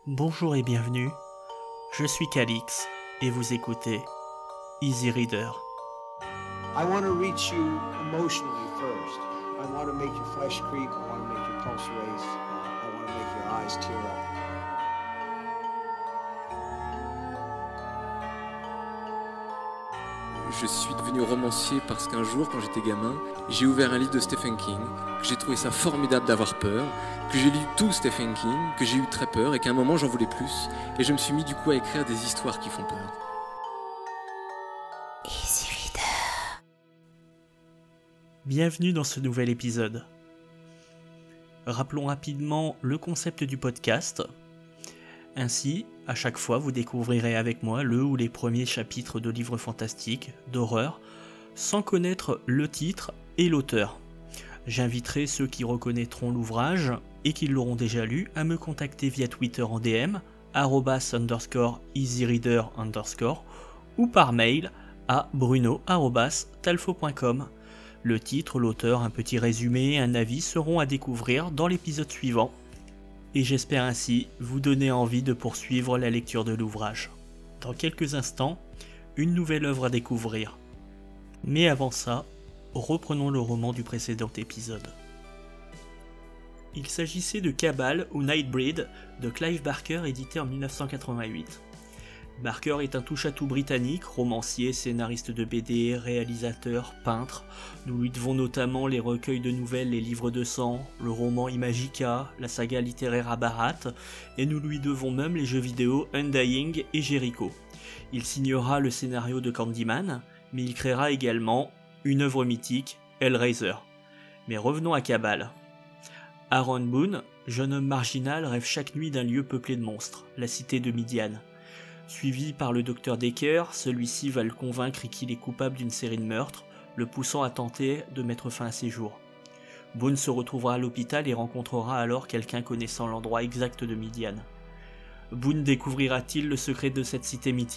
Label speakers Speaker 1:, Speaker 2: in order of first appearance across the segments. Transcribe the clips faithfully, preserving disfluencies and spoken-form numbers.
Speaker 1: Bonjour et bienvenue, je suis Calix et vous écoutez Easy Reader.
Speaker 2: I want to reach you emotionally first. I want to make your flesh creep. I want to make your pulse race. Uh, I want to make your eyes tear up.
Speaker 3: Je suis devenu romancier parce qu'un jour, quand j'étais gamin, j'ai ouvert un livre de Stephen King, que j'ai trouvé ça formidable d'avoir peur, que j'ai lu tout Stephen King, que j'ai eu très peur et qu'à un moment j'en voulais plus. Et je me suis mis du coup à écrire des histoires qui font peur.
Speaker 1: Easy Reader. Bienvenue dans ce nouvel épisode. Rappelons rapidement le concept du podcast. Ainsi, à chaque fois, vous découvrirez avec moi le ou les premiers chapitres de livres fantastiques, d'horreur, sans connaître le titre et l'auteur. J'inviterai ceux qui reconnaîtront l'ouvrage et qui l'auront déjà lu à me contacter via Twitter en D M, arrobas underscore easyreader underscore, ou par mail à bruno arrobas talfo point com. Le titre, l'auteur, un petit résumé, un avis seront à découvrir dans l'épisode suivant. Et j'espère ainsi vous donner envie de poursuivre la lecture de l'ouvrage. Dans quelques instants, une nouvelle œuvre à découvrir. Mais avant ça, reprenons le roman du précédent épisode. Il s'agissait de Cabal ou Nightbreed de Clive Barker, édité en dix-neuf cent quatre-vingt-huit. Barker est un touche-à-tout britannique, romancier, scénariste de B D, réalisateur, peintre. Nous lui devons notamment les recueils de nouvelles Les Livres de Sang, le roman Imagica, la saga littéraire Abarat, et nous lui devons même les jeux vidéo Undying et Jericho. Il signera le scénario de Candyman, mais il créera également une œuvre mythique, Hellraiser. Mais revenons à Cabal. Aaron Boone, jeune homme marginal, rêve chaque nuit d'un lieu peuplé de monstres, la cité de Midian. Suivi par le docteur Decker, celui-ci va le convaincre qu'il est coupable d'une série de meurtres, le poussant à tenter de mettre fin à ses jours. Boone se retrouvera à l'hôpital et rencontrera alors quelqu'un connaissant l'endroit exact de Midian. Boone découvrira-t-il le secret de cette cité mythique ?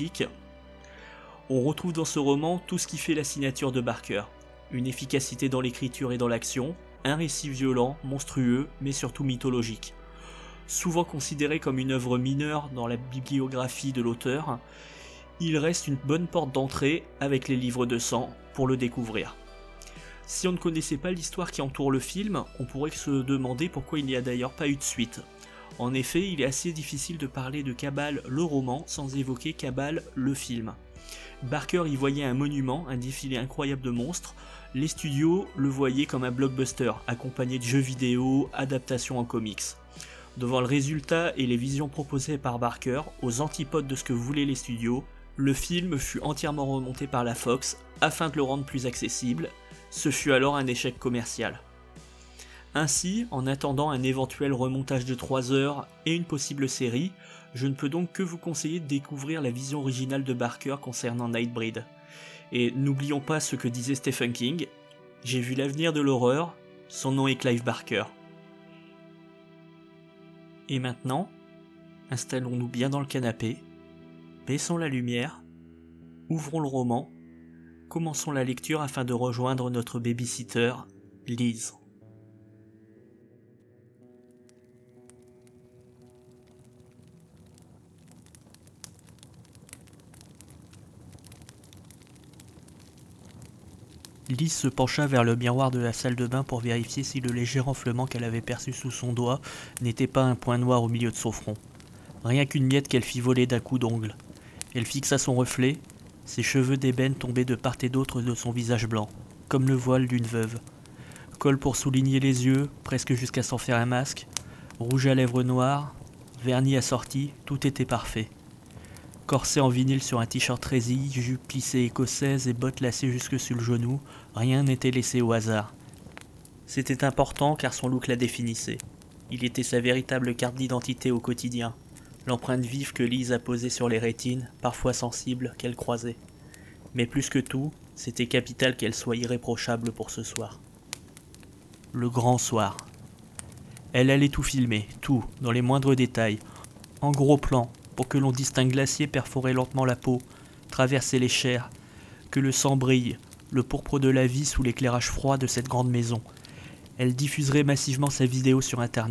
Speaker 1: On retrouve dans ce roman tout ce qui fait la signature de Barker. Une efficacité dans l'écriture et dans l'action, un récit violent, monstrueux, mais surtout mythologique. Souvent considéré comme une œuvre mineure dans la bibliographie de l'auteur, il reste une bonne porte d'entrée avec Les Livres de Sang pour le découvrir. Si on ne connaissait pas l'histoire qui entoure le film, on pourrait se demander pourquoi il n'y a d'ailleurs pas eu de suite. En effet, il est assez difficile de parler de Cabal le roman sans évoquer Cabal le film. Barker y voyait un monument, un défilé incroyable de monstres. Les studios le voyaient comme un blockbuster, accompagné de jeux vidéo, adaptations en comics. Devant le résultat et les visions proposées par Barker, aux antipodes de ce que voulaient les studios, le film fut entièrement remonté par la Fox afin de le rendre plus accessible. Ce fut alors un échec commercial. Ainsi, en attendant un éventuel remontage de trois heures et une possible série, je ne peux donc que vous conseiller de découvrir la vision originale de Barker concernant Nightbreed. Et n'oublions pas ce que disait Stephen King, « J'ai vu l'avenir de l'horreur, son nom est Clive Barker ». Et maintenant, installons-nous bien dans le canapé, baissons la lumière, ouvrons le roman, commençons la lecture afin de rejoindre notre babysitter, Lise. Lise se pencha vers le miroir de la salle de bain pour vérifier si le léger renflement qu'elle avait perçu sous son doigt n'était pas un point noir au milieu de son front. Rien qu'une miette qu'elle fit voler d'un coup d'ongle. Elle fixa son reflet, ses cheveux d'ébène tombaient de part et d'autre de son visage blanc, comme le voile d'une veuve. Col pour souligner les yeux, presque jusqu'à s'en faire un masque, rouge à lèvres noires, vernis assorti, tout était parfait. Corset en vinyle sur un t-shirt résille, jupe plissée écossaise et bottes lacées jusque sur le genou, rien n'était laissé au hasard. C'était important car son look la définissait. Il était sa véritable carte d'identité au quotidien, l'empreinte vive que Lise a posée sur les rétines, parfois sensibles, qu'elle croisait. Mais plus que tout, c'était capital qu'elle soit irréprochable pour ce soir. Le grand soir. Elle allait tout filmer, tout, dans les moindres détails, en gros plan, pour que l'on distingue l'acier perforer lentement la peau, traverser les chairs, que le sang brille, le pourpre de la vie sous l'éclairage froid de cette grande maison. Elle diffuserait massivement sa vidéo sur internet,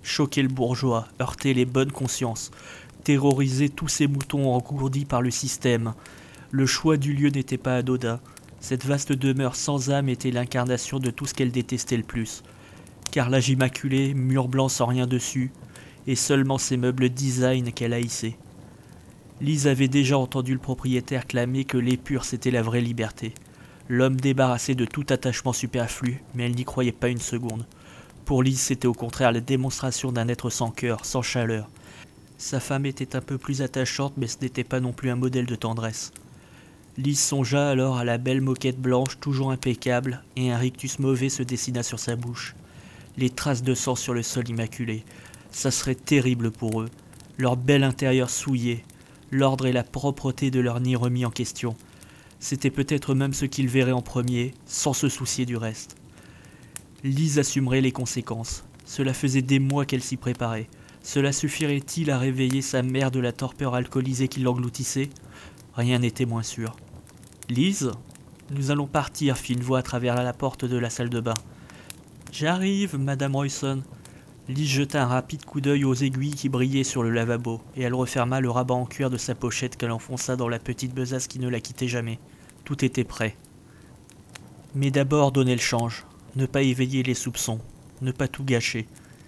Speaker 1: choquer le bourgeois, heurter les bonnes consciences, terroriser tous ces moutons engourdis par le système. Le choix du lieu n'était pas anodin. Cette vaste demeure sans âme était l'incarnation de tout ce qu'elle détestait le plus. Carrelage immaculé, mur blanc sans rien dessus, et seulement ces meubles design qu'elle haïssait. Lise avait déjà entendu le propriétaire clamer que l'épure c'était la vraie liberté. L'homme débarrassé de tout attachement superflu, mais elle n'y croyait pas une seconde. Pour Lise, c'était au contraire la démonstration d'un être sans cœur, sans chaleur. Sa femme était un peu plus attachante, mais ce n'était pas non plus un modèle de tendresse. Lise songea alors à la belle moquette blanche, toujours impeccable, et un rictus mauvais se dessina sur sa bouche. Les traces de sang sur le sol immaculé. Ça serait terrible pour eux. Leur bel intérieur souillé, l'ordre et la propreté de leur nid remis en question. C'était peut-être même ce qu'ils verraient en premier, sans se soucier du reste. Lise assumerait les conséquences. Cela faisait des mois qu'elle s'y préparait. Cela suffirait-il à réveiller sa mère de la torpeur alcoolisée qui l'engloutissait ? Rien n'était moins sûr. « Lise, nous allons partir », fit une voix à travers la porte de la salle de bain. « J'arrive, Madame Royston. » Lise jeta un rapide coup d'œil aux aiguilles qui brillaient sur le lavabo, et elle referma le rabat en cuir de sa pochette qu'elle enfonça dans la petite besace qui ne la quittait jamais. Tout était prêt. Mais d'abord donner le change, ne pas éveiller les soupçons, ne pas tout gâcher.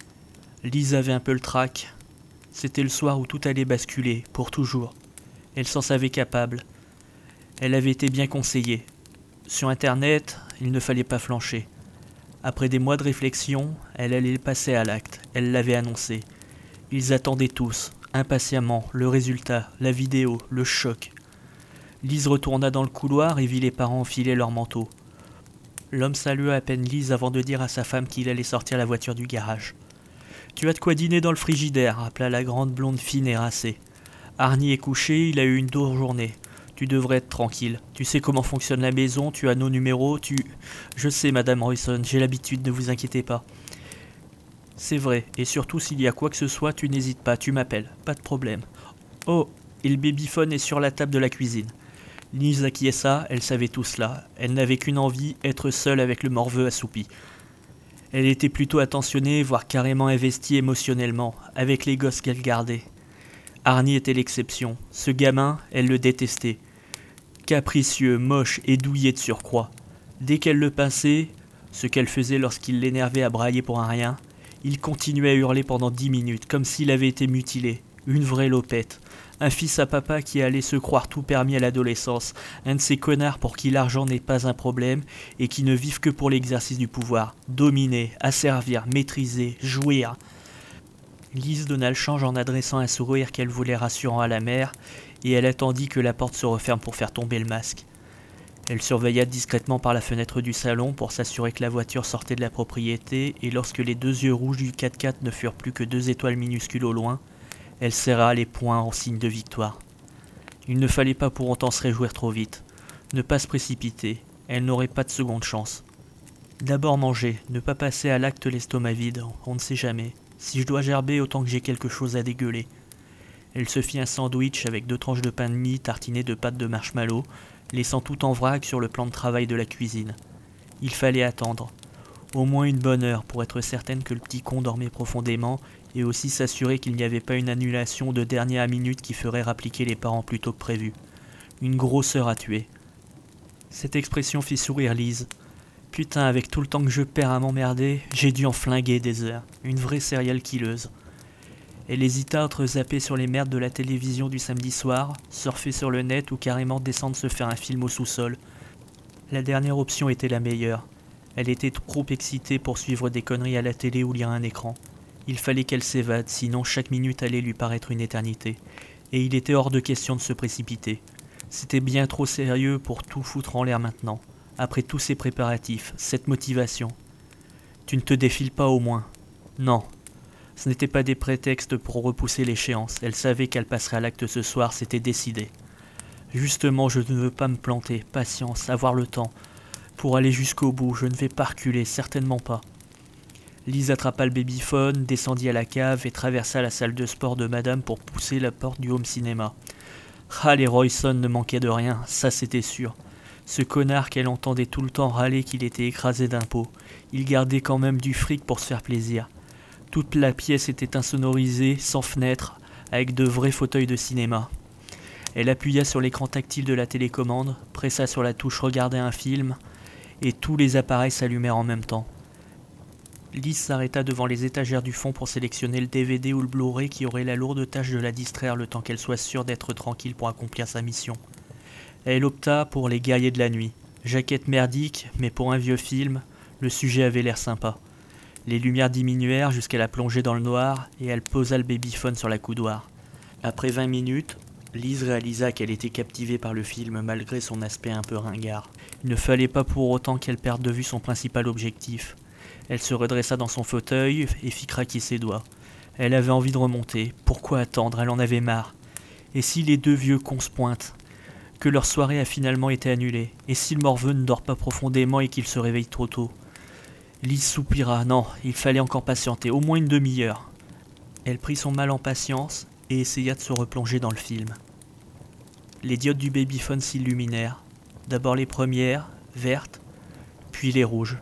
Speaker 1: Lise avait un peu le trac. C'était le soir où tout allait basculer, pour toujours. Elle s'en savait capable. Elle avait été bien conseillée. Sur Internet, il ne fallait pas flancher. Après des mois de réflexion, elle allait passer à l'acte. Elle l'avait annoncé. Ils attendaient tous, impatiemment, le résultat, la vidéo, le choc. Lise retourna dans le couloir et vit les parents enfiler leurs manteaux. L'homme salua à peine Lise avant de dire à sa femme qu'il allait sortir la voiture du garage. « Tu as de quoi dîner dans le frigidaire », rappela la grande blonde fine et racée. « Arnie est couché, il a eu une dure journée. Tu devrais être tranquille. Tu sais comment fonctionne la maison, tu as nos numéros, tu... » « Je sais, Madame Royston, j'ai l'habitude, ne vous inquiétez pas. »« C'est vrai, et surtout s'il y a quoi que ce soit, tu n'hésites pas, tu m'appelles, pas de problème. »« Oh, et le babyphone est sur la table de la cuisine. » Lise acquiesça, elle savait tout cela. Elle n'avait qu'une envie, être seule avec le morveux assoupi. Elle était plutôt attentionnée, voire carrément investie émotionnellement, avec les gosses qu'elle gardait. Arnie était l'exception. Ce gamin, elle le détestait. Capricieux, moche et douillet de surcroît. Dès qu'elle le pinçait, ce qu'elle faisait lorsqu'il l'énervait à brailler pour un rien, il continuait à hurler pendant dix minutes, comme s'il avait été mutilé. Une vraie lopette. Un fils à papa qui allait se croire tout permis à l'adolescence. Un de ces connards pour qui l'argent n'est pas un problème et qui ne vivent que pour l'exercice du pouvoir. Dominer, asservir, maîtriser, jouir. Lise donna le change en adressant un sourire qu'elle voulait rassurant à la mère et elle attendit que la porte se referme pour faire tomber le masque. Elle surveilla discrètement par la fenêtre du salon pour s'assurer que la voiture sortait de la propriété et lorsque les deux yeux rouges du quatre-quatre ne furent plus que deux étoiles minuscules au loin, elle serra les poings en signe de victoire. Il ne fallait pas pour autant se réjouir trop vite, ne pas se précipiter, elle n'aurait pas de seconde chance. D'abord manger, ne pas passer à l'acte l'estomac vide, on ne sait jamais. Si je dois gerber, autant que j'ai quelque chose à dégueuler. Elle se fit un sandwich avec deux tranches de pain de mie tartinées de pâte de marshmallow, laissant tout en vrac sur le plan de travail de la cuisine. Il fallait attendre. Au moins une bonne heure pour être certaine que le petit con dormait profondément et aussi s'assurer qu'il n'y avait pas une annulation de dernière minute qui ferait rappliquer les parents plus tôt que prévu. Une grosse heure à tuer. Cette expression fit sourire Lise. Putain, avec tout le temps que je perds à m'emmerder, j'ai dû en flinguer des heures. Une vraie serial killeuse. Elle hésita entre zapper sur les merdes de la télévision du samedi soir, surfer sur le net ou carrément descendre se faire un film au sous-sol. La dernière option était la meilleure. Elle était trop excitée pour suivre des conneries à la télé ou lire un écran. Il fallait qu'elle s'évade, sinon chaque minute allait lui paraître une éternité. Et il était hors de question de se précipiter. C'était bien trop sérieux pour tout foutre en l'air maintenant. Après tous ces préparatifs, cette motivation. Tu ne te défiles pas au moins. Non. Ce n'était pas des prétextes pour repousser l'échéance. Elle savait qu'elle passerait à l'acte ce soir, c'était décidé. Justement, je ne veux pas me planter. Patience, avoir le temps. Pour aller jusqu'au bout, je ne vais pas reculer, certainement pas. Lise attrapa le babyphone, descendit à la cave et traversa la salle de sport de madame pour pousser la porte du home cinéma. Ah, les Royston ne manquaient de rien, ça c'était sûr. Ce connard qu'elle entendait tout le temps râler qu'il était écrasé d'impôts. Il gardait quand même du fric pour se faire plaisir. Toute la pièce était insonorisée, sans fenêtre, avec de vrais fauteuils de cinéma. Elle appuya sur l'écran tactile de la télécommande, pressa sur la touche « Regarder un film » et tous les appareils s'allumèrent en même temps. Liz s'arrêta devant les étagères du fond pour sélectionner le D V D ou le Blu-ray qui aurait la lourde tâche de la distraire le temps qu'elle soit sûre d'être tranquille pour accomplir sa mission. Elle opta pour Les Guerriers de la Nuit. Jaquette merdique, mais pour un vieux film, le sujet avait l'air sympa. Les lumières diminuèrent jusqu'à la plongée dans le noir et elle posa le babyphone sur la coudoir. Après vingt minutes, Liz réalisa qu'elle était captivée par le film malgré son aspect un peu ringard. Il ne fallait pas pour autant qu'elle perde de vue son principal objectif. Elle se redressa dans son fauteuil et fit craquer ses doigts. Elle avait envie de remonter. Pourquoi attendre? Elle en avait marre. Et si les deux vieux cons se pointent? Que leur soirée a finalement été annulée? Et si le morveux ne dort pas profondément et qu'il se réveille trop tôt? Liz soupira. Non, il fallait encore patienter, au moins une demi-heure. Elle prit son mal en patience et essaya de se replonger dans le film. Les diodes du babyphone s'illuminèrent. D'abord les premières, vertes, puis les rouges.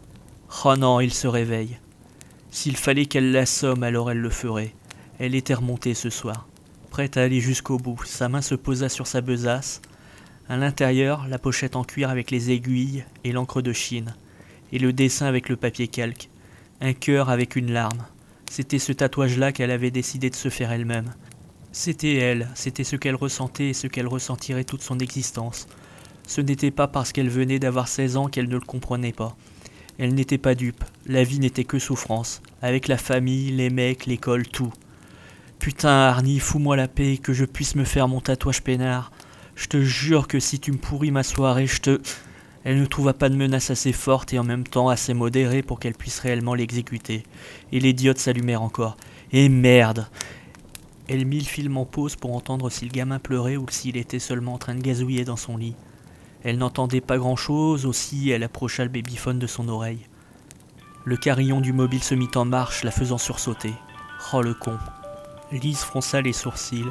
Speaker 1: Oh non, il se réveille. S'il fallait qu'elle l'assomme, alors elle le ferait. Elle était remontée ce soir, prête à aller jusqu'au bout. Sa main se posa sur sa besace. À l'intérieur, la pochette en cuir avec les aiguilles et l'encre de Chine. Et le dessin avec le papier calque. Un cœur avec une larme. C'était ce tatouage-là qu'elle avait décidé de se faire elle-même. C'était elle, c'était ce qu'elle ressentait et ce qu'elle ressentirait toute son existence. Ce n'était pas parce qu'elle venait d'avoir seize ans qu'elle ne le comprenait pas. Elle n'était pas dupe, la vie n'était que souffrance, avec la famille, les mecs, l'école, tout. Putain Arnie, fous-moi la paix, que je puisse me faire mon tatouage peinard. Je te jure que si tu me pourris ma soirée, je te... Elle ne trouva pas de menace assez forte et en même temps assez modérée pour qu'elle puisse réellement l'exécuter. Et les diodes s'allumèrent encore. Et merde! Elle mit le film en pause pour entendre si le gamin pleurait ou s'il était seulement en train de gazouiller dans son lit. Elle n'entendait pas grand-chose, aussi elle approcha le babyphone de son oreille. Le carillon du mobile se mit en marche, la faisant sursauter. Oh le con. Liz fronça les sourcils.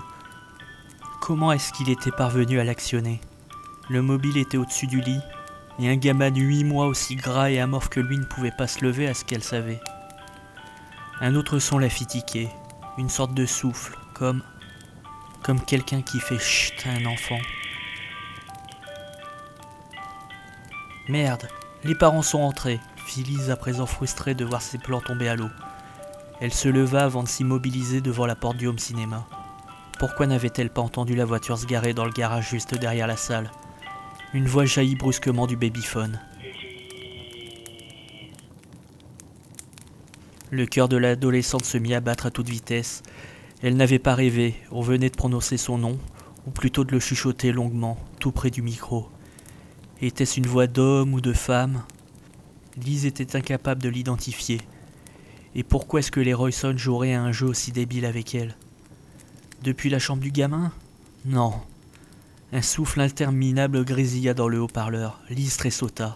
Speaker 1: Comment est-ce qu'il était parvenu à l'actionner? Le mobile était au-dessus du lit, et un gamin de huit mois aussi gras et amorphe que lui ne pouvait pas se lever à ce qu'elle savait. Un autre son la fit tiquer, une sorte de souffle, comme... comme quelqu'un qui fait chut à un enfant. Merde, les parents sont entrés, fit Liz à présent frustrée de voir ses plans tomber à l'eau. Elle se leva avant de s'immobiliser devant la porte du home cinéma. Pourquoi n'avait-elle pas entendu la voiture se garer dans le garage juste derrière la salle? Une voix jaillit brusquement du babyphone. Le cœur de l'adolescente se mit à battre à toute vitesse. Elle n'avait pas rêvé, on venait de prononcer son nom, ou plutôt de le chuchoter longuement, tout près du micro. Était-ce une voix d'homme ou de femme? Liz était incapable de l'identifier. Et pourquoi est-ce que les Royston joueraient à un jeu aussi débile avec elle? Depuis la chambre du gamin? Non. Un souffle interminable grésilla dans le haut-parleur. Liz tressauta.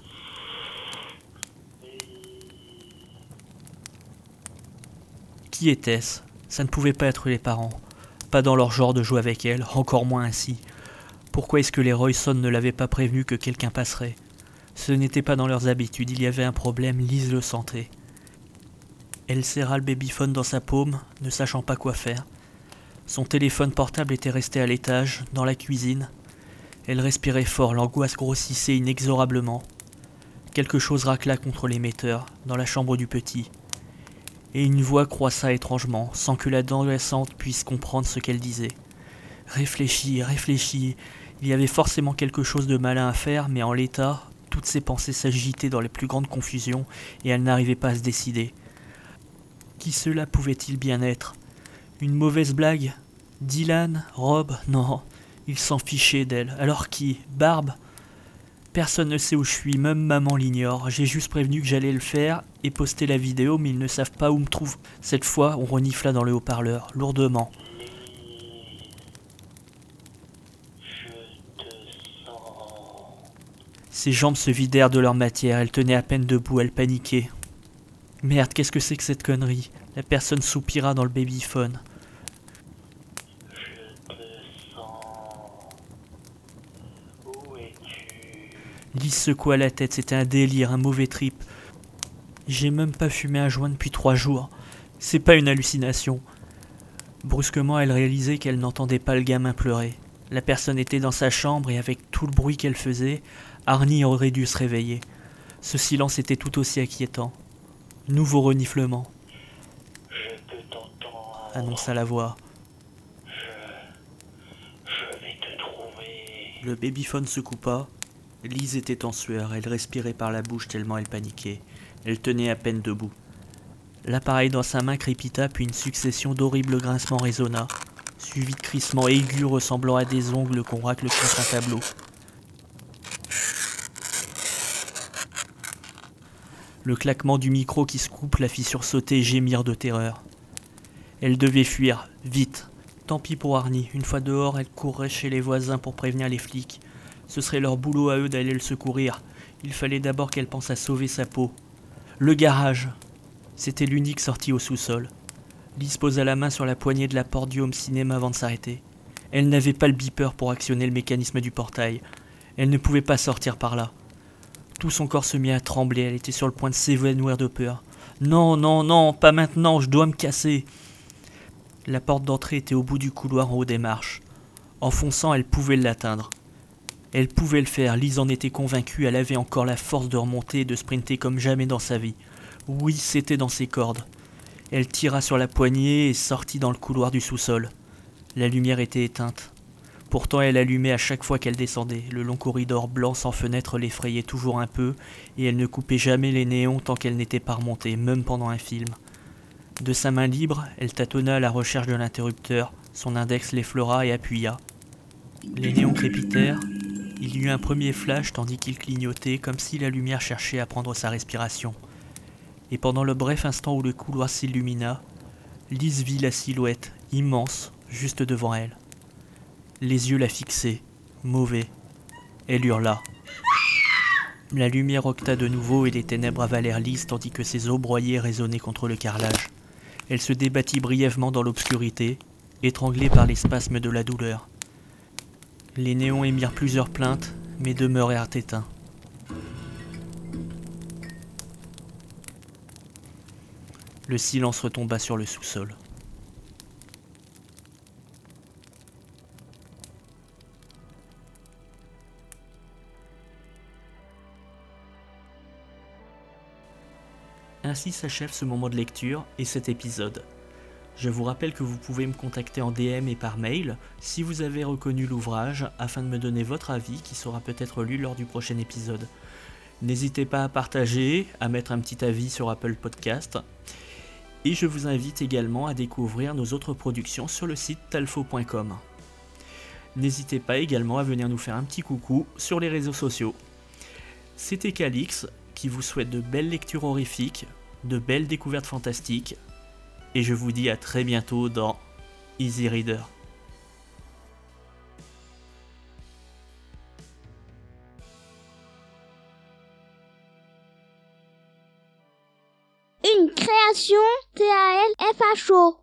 Speaker 1: Qui était-ce? Ça ne pouvait pas être les parents. Pas dans leur genre de jouer avec elle, encore moins ainsi. Pourquoi est-ce que les Royston ne l'avaient pas prévenu que quelqu'un passerait? Ce n'était pas dans leurs habitudes, il y avait un problème, Liz le sentait. Elle serra le babyphone dans sa paume, ne sachant pas quoi faire. Son téléphone portable était resté à l'étage, dans la cuisine. Elle respirait fort, l'angoisse grossissait inexorablement. Quelque chose racla contre l'émetteur, dans la chambre du petit. Et une voix croissa étrangement, sans que l'adolescente puisse comprendre ce qu'elle disait. Réfléchis, réfléchis. Il y avait forcément quelque chose de malin à faire, mais en l'état, toutes ses pensées s'agitaient dans les plus grandes confusions et elle n'arrivait pas à se décider. Qui cela pouvait-il bien être? Une mauvaise blague? Dylan? Rob? Non, il s'en fichait d'elle. Alors qui? Barb? Personne ne sait où je suis, même maman l'ignore. J'ai juste prévenu que j'allais le faire et poster la vidéo, mais ils ne savent pas où me trouve. Cette fois, on renifla dans le haut-parleur, lourdement. Ses jambes se vidèrent de leur matière, elle tenait à peine debout, elle paniquait. Merde, qu'est-ce que c'est que cette connerie? La personne soupira dans le babyphone. Je te sens. Où es-tu? Liz secoua la tête, c'était un délire, un mauvais trip. J'ai même pas fumé un joint depuis trois jours. C'est pas une hallucination. Brusquement, elle réalisait qu'elle n'entendait pas le gamin pleurer. La personne était dans sa chambre et avec tout le bruit qu'elle faisait, Arnie aurait dû se réveiller. Ce silence était tout aussi inquiétant. Nouveau reniflement.
Speaker 4: Je peux t'entendre.
Speaker 1: Annonça la voix.
Speaker 4: Je... Je vais te trouver.
Speaker 1: Le babyphone se coupa. Lise était en sueur, elle respirait par la bouche tellement elle paniquait. Elle tenait à peine debout. L'appareil dans sa main crépita, puis une succession d'horribles grincements résonna, suivi de crissements aigus ressemblant à des ongles qu'on racle contre un tableau. Le claquement du micro qui se coupe la fit sursauter et gémir de terreur. Elle devait fuir, vite. Tant pis pour Arnie, une fois dehors, elle courrait chez les voisins pour prévenir les flics. Ce serait leur boulot à eux d'aller le secourir. Il fallait d'abord qu'elle pense à sauver sa peau. Le garage. C'était l'unique sortie au sous-sol. Lise posa la main sur la poignée de la porte du home cinéma avant de s'arrêter. Elle n'avait pas le beeper pour actionner le mécanisme du portail. Elle ne pouvait pas sortir par là. Tout son corps se mit à trembler, elle était sur le point de s'évanouir de peur. Non, non, non, pas maintenant, je dois me casser. La porte d'entrée était au bout du couloir en haut des marches. En fonçant, elle pouvait l'atteindre. Elle pouvait le faire, Lise en était convaincue, elle avait encore la force de remonter et de sprinter comme jamais dans sa vie. Oui, c'était dans ses cordes. Elle tira sur la poignée et sortit dans le couloir du sous-sol. La lumière était éteinte. Pourtant, elle allumait à chaque fois qu'elle descendait. Le long corridor blanc sans fenêtre l'effrayait toujours un peu, et elle ne coupait jamais les néons tant qu'elle n'était pas remontée, même pendant un film. De sa main libre, elle tâtonna à la recherche de l'interrupteur. Son index l'effleura et appuya. Les néons crépitèrent. Il y eut un premier flash tandis qu'il clignotait, comme si la lumière cherchait à prendre sa respiration. Et pendant le bref instant où le couloir s'illumina, Lise vit la silhouette, immense, juste devant elle. Les yeux la fixaient, mauvais. Elle hurla. La lumière octa de nouveau et les ténèbres avalèrent Lise tandis que ses os broyés résonnaient contre le carrelage. Elle se débattit brièvement dans l'obscurité, étranglée par les spasmes de la douleur. Les néons émirent plusieurs plaintes, mais demeurèrent éteints. Le silence retomba sur le sous-sol. Ainsi s'achève ce moment de lecture et cet épisode. Je vous rappelle que vous pouvez me contacter en D M et par mail si vous avez reconnu l'ouvrage afin de me donner votre avis qui sera peut-être lu lors du prochain épisode. N'hésitez pas à partager, à mettre un petit avis sur Apple Podcast. Et je vous invite également à découvrir nos autres productions sur le site talfo point com. N'hésitez pas également à venir nous faire un petit coucou sur les réseaux sociaux. C'était Calix qui vous souhaite de belles lectures horrifiques, de belles découvertes fantastiques, et je vous dis à très bientôt dans Easy Reader.
Speaker 5: Une création T A L F H O.